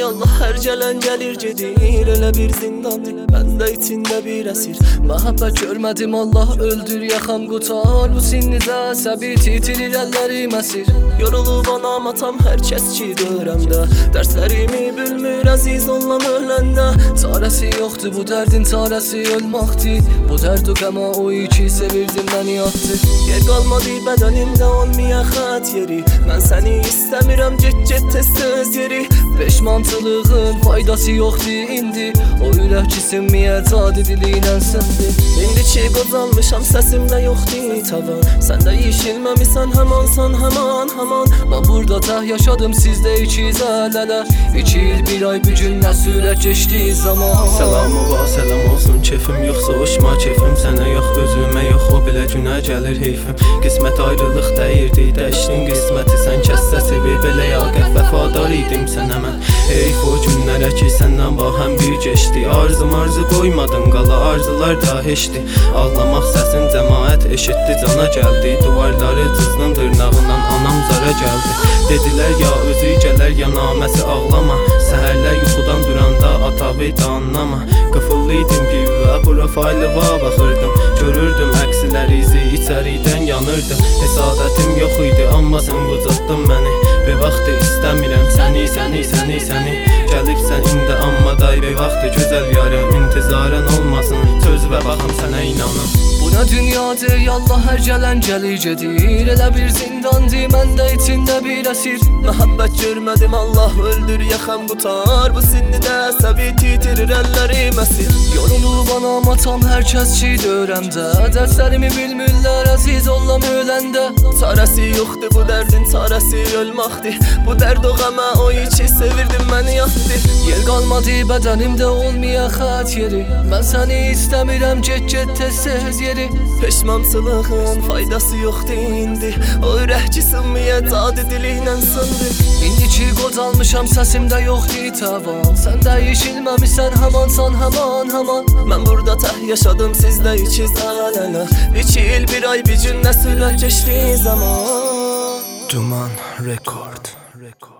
Allah hər gələn gəlir gedir, elə bir zindandır, məndə içində bir əsir. Məhəbbət görmədim, Allah öldür, yaxam qutar. Bu sinnidə əsəbi titirir, əllərim əsir. Yorulub anam atam, hər kəs ki dörəmdə. Dərslərimi bilmir, əziz ondan öləndə. Çarəsi yoxdur, bu dərdin çarəsi ölməkdir. Bu dərd o qəma o iki sevirdim məni atdı. Yer qalmadı bədənimdə olmaya xət yeri. Mən səni istəmirəm, get tez yeri. Peşmançılığın faydası yoxdur indi. O ürək cisimmiyə cadı dili ilə sindi. İndi ki qocalmışam, səsimlə yoxdur tavan. Sən də işilməmisən, həmansan həman. Mən burada tək yaşadım, sizdə ikiz əl-ələ. 2 il 1 ay bir gün nə sürət geçdi zaman. Səlamı var, səlam olsun, keyfim yoxsa uçma. Keyfim sənə yox, özümə yox, o belə günə gəlir heyfim. Qismət ayrılıq dəyirdi, dəyişdin qisməti. Sən kəssə sevir, belə yaqət vəfadar idim sənə mən. Heyf o günlərə ki səndən bahəm bir geçdi. Arzu qoymadın, qala arzular da heçdi. Ağlamaq səsin cəmaət eşitdi, cana gəldi. Duvarları cızdım dırnağından, anam zara gəldi. Dedilər ya özü gələr ya naməsi ağlama. Səhərlər yuxudan duranda atavıydı anlama. Qıfıllıydım pivə, profaylıva baxırdım. Görürdüm əksiləri izi, içəridən yanırdım. Hesadətim yox idi, amma sən qocatdın məni. Bir vaxtı istəmirəm səni. Gəlibsən indi, amma day bir vaxtı gözəl yarım. İntizarən olmasın, söz və baxım sənə inanım. Bu nə dünyadır, Allah hər gələn gəlir gedir. Elə bir zindandır, məndə içində bir əsir. Məhəbbət görmədim, Allah öldür, yaxam qutar. Bu sinnidə əsəbi titirir, əllərim əsir. Yorulub anam atam, hər kəs ki dörəmdə. Dərslərimi bilmirlər, əziz ollam öləndə. Çarəsi yoxdur, bu dərdin çarəsi ölməkdir. Bu dərd o qəmə o iki sevirdim məni yatdı. Yer qalmadı bədənimdə olmaya xət yeri. Mən səni istəmirəm, get tez yeri. Peşmançılığın faydası yoxdur indi. O ürək cisimmiyə cadı dili ilə sındı. İndi ki qocalmışam, səsimdə yoxdur tavan. Sən də işilməmisən, həmansan həman. Mən burada tək yaşadım, sizdə ikiz əl-ələ. 2 il 1 ay bir gün nə sürət geçdi zaman. Duman Record.